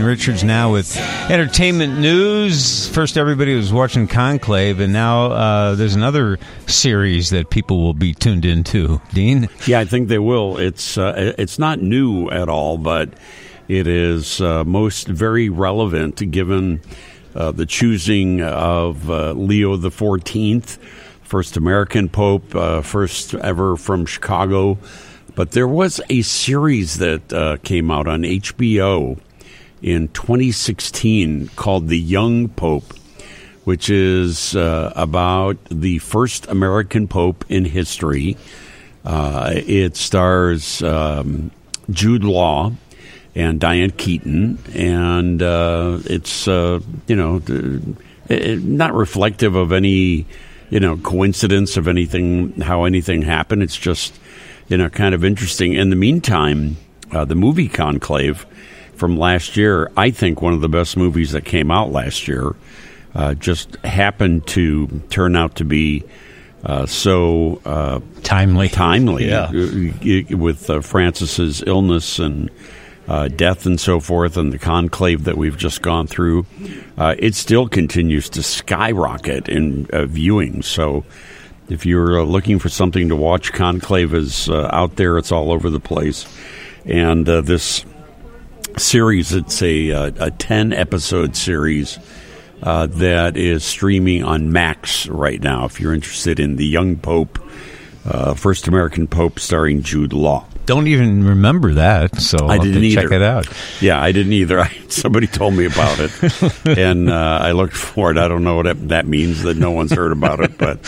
Dean Richards now with entertainment news. First, everybody was watching Conclave, and now there's another series that people will be tuned into. Dean? Yeah, I think they will. It's not new at all, but it is most very relevant given the choosing of Leo the 14th, first American Pope, first ever from Chicago. But there was a series that came out on HBO in 2016 called The Young Pope, which is about the first American Pope in history. It stars Jude Law and Diane Keaton, and it's not reflective of any coincidence of anything, how anything happened. It's just kind of interesting. In the meantime, the movie Conclave from last year, I think one of the best movies that came out last year, just happened to turn out to be so timely, yeah. With Francis's illness and death and so forth, and the conclave that we've just gone through. It still continues to skyrocket in viewing. So if you're looking for something to watch, Conclave is out there. It's all over the place. And this series, it's a 10-episode series that is streaming on Max right now, if you're interested in The Young Pope, first American Pope, starring Jude Law. Don't even remember that, so I didn't either. Check it out. Yeah, I didn't either. Somebody told me about it, and I looked for it. I don't know what that means, that no one's heard about it, but...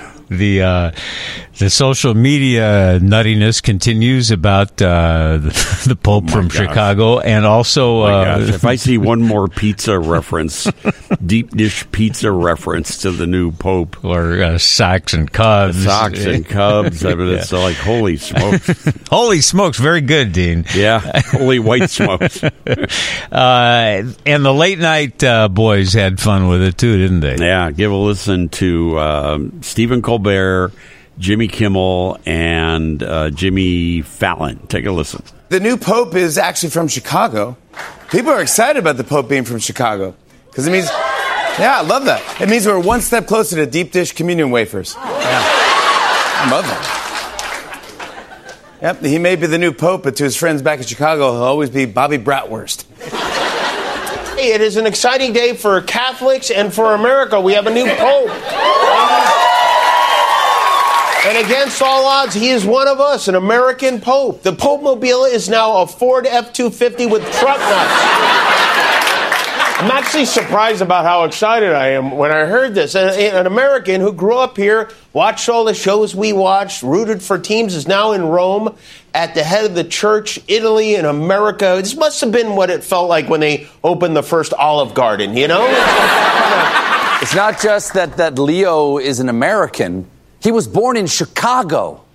The social media nuttiness continues about the Pope from Chicago, and also if I see one more pizza reference, deep dish pizza reference to the new Pope, or Sox and Cubs, I mean, it's like holy smokes, holy smokes, very good, Dean. Yeah, holy white smokes. And the late night boys had fun with it too, didn't they? Yeah, give a listen to Stephen Colbert, Jimmy Kimmel, and Jimmy Fallon. Take a listen. The new Pope is actually from Chicago. People are excited about the Pope being from Chicago because it means, yeah, I love that. It means we're one step closer to deep dish communion wafers. Yeah. I love that. Yep, he may be the new Pope, but to his friends back in Chicago, he'll always be Bobby Bratwurst. It is an exciting day for Catholics and for America. We have a new Pope. And against all odds, he is one of us, an American Pope. The Pope Mobile is now a Ford F-250 with truck nuts. I'm actually surprised about how excited I am when I heard this. An American who grew up here, watched all the shows we watched, rooted for teams, is now in Rome at the head of the church, Italy and America. This must have been what it felt like when they opened the first Olive Garden, you know? It's not just that Leo is an American. He was born in Chicago.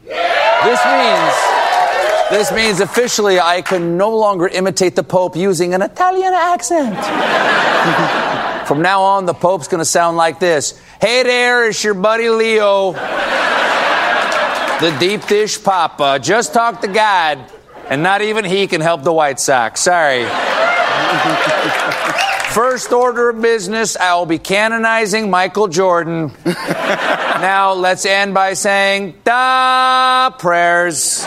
This means officially I can no longer imitate the Pope using an Italian accent. From now on, the Pope's going to sound like this. Hey there, it's your buddy Leo. The deep dish papa. Just talk to God, and not even he can help the White Sox. Sorry. First order of business, I will be canonizing Michael Jordan. Now, let's end by saying, da prayers.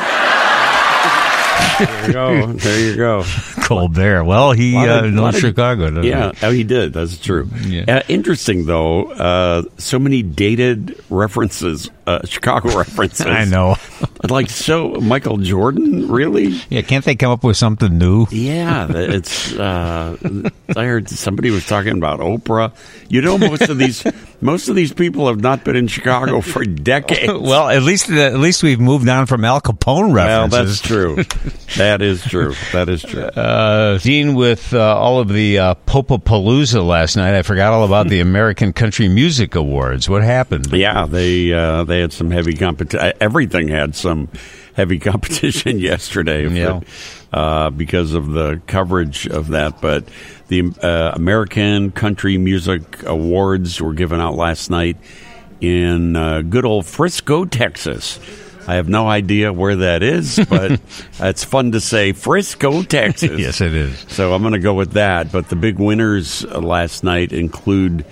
There you go. Colbert. Well, he knows Chicago, doesn't he? Yeah, he did. That's true. Yeah. Interesting, though. So many dated references, Chicago references. I know. Like, so, Michael Jordan, really? Yeah, can't they come up with something new? Yeah, it's. I heard somebody was talking about Oprah. Most of these people have not been in Chicago for decades. Well, at least we've moved on from Al Capone references. Well, that's true. That is true. Dean, with all of the Popapalooza last night, I forgot all about the American Country Music Awards. What happened? Yeah, they had some heavy competition. Everything had some heavy competition yesterday because of the coverage of that. But the American Country Music Awards were given out last night in good old Frisco, Texas. I have no idea where that is, but it's fun to say Frisco, Texas. Yes, it is. So I'm going to go with that. But the big winners last night include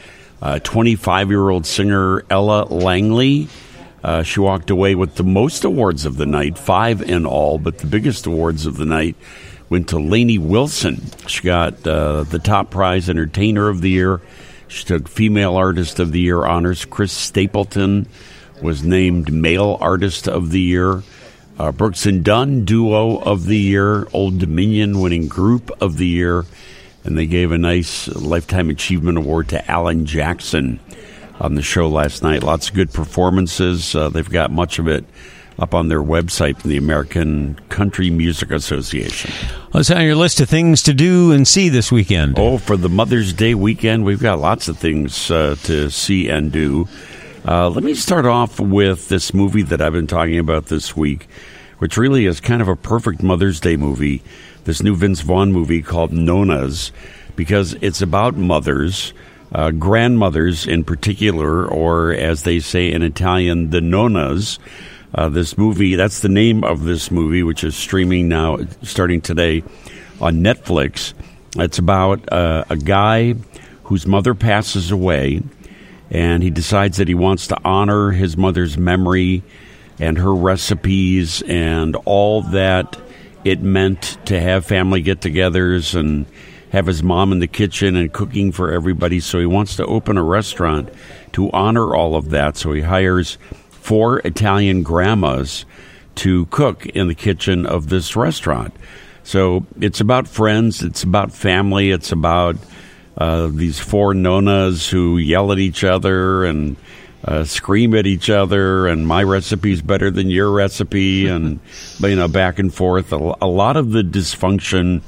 25-year-old singer Ella Langley. She walked away with the most awards of the night, 5 in all, but the biggest awards of the night went to Lainey Wilson. She got the top prize, Entertainer of the Year. She took Female Artist of the Year honors. Chris Stapleton was named Male Artist of the Year. Brooks and Dunn, Duo of the Year. Old Dominion winning Group of the Year. And they gave a nice Lifetime Achievement Award to Alan Jackson on the show last night. Lots of good performances. They've got much of it up on their website, the American Country Music Association. What's on your list of things to do and see this weekend? Oh, for the Mother's Day weekend, we've got lots of things to see and do. Let me start off with this movie that I've been talking about this week, which really is kind of a perfect Mother's Day movie, this new Vince Vaughn movie called Nonnas, because it's about mothers, grandmothers in particular, or as they say in Italian, the nonnas. This movie, that's the name of this movie, which is streaming now, starting today on Netflix. It's about a guy whose mother passes away, and he decides that he wants to honor his mother's memory and her recipes and all that it meant to have family get-togethers and have his mom in the kitchen and cooking for everybody. So he wants to open a restaurant to honor all of that. So he hires 4 Italian grandmas to cook in the kitchen of this restaurant. So it's about friends, it's about family, it's about these 4 nonnas who yell at each other and scream at each other, and my recipe's better than your recipe, and back and forth. A lot of the dysfunction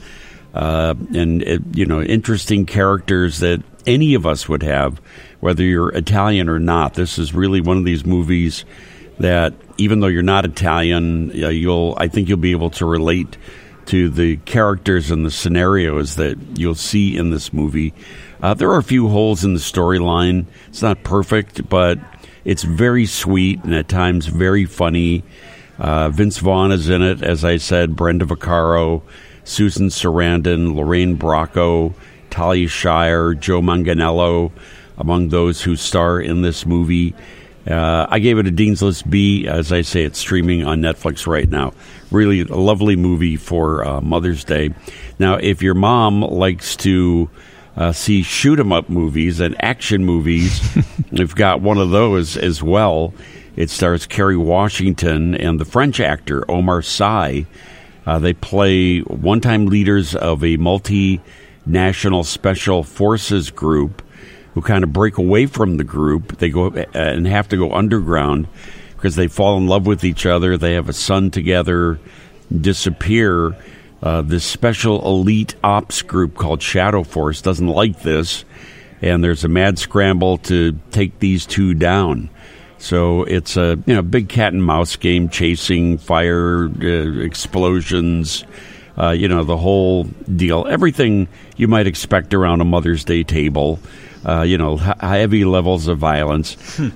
and interesting characters that any of us would have, whether you're Italian or not. This is really one of these movies that, even though you're not Italian, I think you'll be able to relate to the characters and the scenarios that you'll see in this movie. There are a few holes in the storyline. It's not perfect, but it's very sweet and at times very funny. Vince Vaughn is in it, as I said, Brenda Vaccaro, Susan Sarandon, Lorraine Bracco, Talia Shire, Joe Manganiello, among those who star in this movie. I gave it a Dean's List B. As I say, it's streaming on Netflix right now. Really a lovely movie for Mother's Day. Now, if your mom likes to see shoot-'em-up movies and action movies, we've got one of those as well. It stars Kerry Washington and the French actor Omar Sy. They play one-time leaders of a multinational special forces group who kind of break away from the group. They go and have to go underground because they fall in love with each other. They have a son together, disappear. This special elite ops group called Shadow Force doesn't like this, and there's a mad scramble to take these 2 down. So it's a big cat and mouse game, chasing, fire, explosions, the whole deal. Everything you might expect around a Mother's Day table. Heavy levels of violence.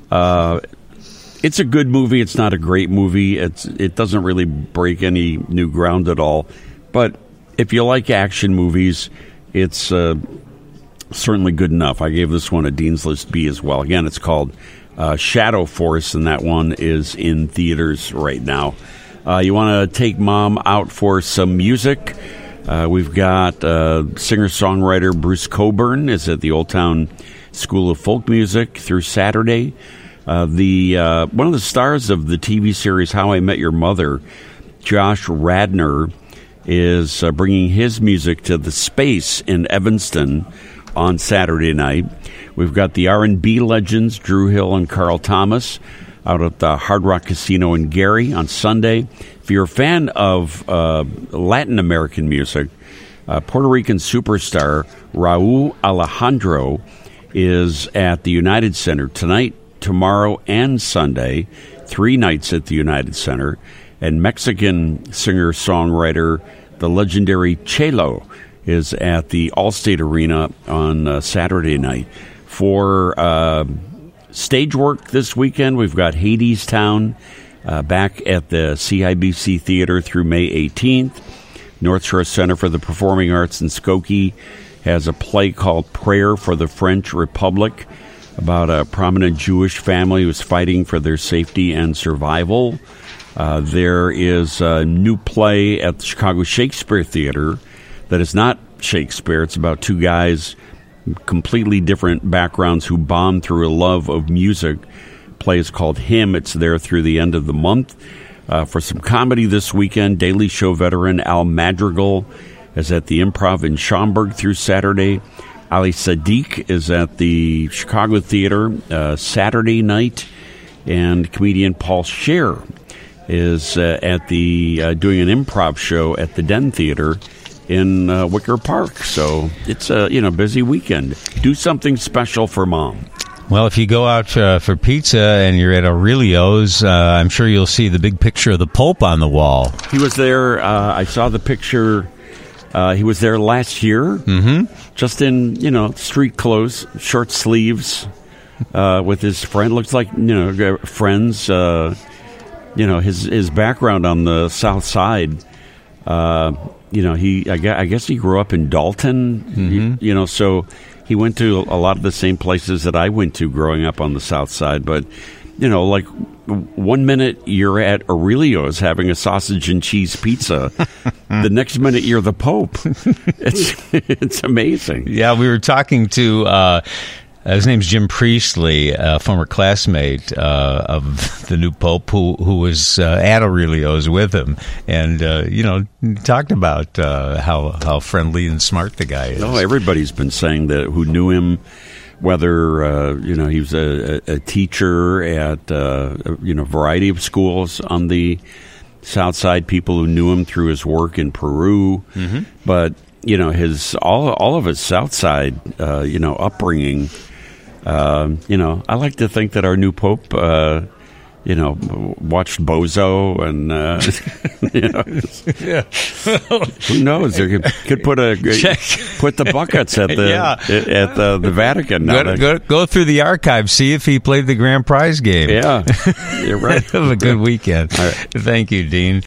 It's a good movie. It's not a great movie. It doesn't really break any new ground at all. But if you like action movies, it's certainly good enough. I gave this one a Dean's List B as well. Again, it's called Shadow Force, and that one is in theaters right now. You want to take Mom out for some music? We've got singer-songwriter Bruce Cockburn is at the Old Town School of Folk Music through Saturday. One of the stars of the TV series How I Met Your Mother, Josh Radnor, is bringing his music to the Space in Evanston on Saturday night. We've got the R&B legends Drew Hill and Carl Thomas out at the Hard Rock Casino in Gary on Sunday. If you're a fan of Latin American music, Puerto Rican superstar Raul Alejandro is at the United Center tonight, tomorrow, and Sunday, 3 nights at the United Center. And Mexican singer-songwriter, the legendary Chelo, is at the Allstate Arena on Saturday night. For stage work this weekend, we've got Hadestown back at the CIBC Theater through May 18th. North Shore Center for the Performing Arts in Skokie has a play called Prayer for the French Republic about a prominent Jewish family who's fighting for their safety and survival. There is a new play at the Chicago Shakespeare Theater that is not Shakespeare. It's about two guys, completely different backgrounds, who bond through a love of music. Play is called Hymn. It's there through the end of the month. For some comedy this weekend, Daily Show veteran Al Madrigal is at the Improv in Schaumburg through Saturday. Ali Sadiq is at the Chicago Theater Saturday night, and comedian Paul Scher is at the doing an improv show at the Den Theater in Wicker Park. So it's a busy weekend. Do something special for Mom. Well, if you go out for pizza and you're at Aurelio's, I'm sure you'll see the big picture of the Pope on the wall. He was there. I saw the picture. He was there last year, just in street clothes, short sleeves, with his friend. Looks like friends. His background on the South Side. I guess he grew up in Dalton. So he went to a lot of the same places that I went to growing up on the South Side. But like 1 minute you're at Aurelio's having a sausage and cheese pizza. The next minute you're the Pope. It's amazing. Yeah, we were talking to his name's Jim Priestley, a former classmate of the new Pope, who was at Aurelio's with him, and talked about how friendly and smart the guy is. Oh, everybody's been saying that who knew him. Whether he was a teacher at a variety of schools on the South Side, people who knew him through his work in Peru, but his all of his South Side upbringing. I like to think that our new Pope, watched Bozo and, who knows? They could put the buckets at the Vatican. Go through the archives, see if he played the grand prize game. Yeah, you're right. Have a good weekend. All right. Thank you, Dean.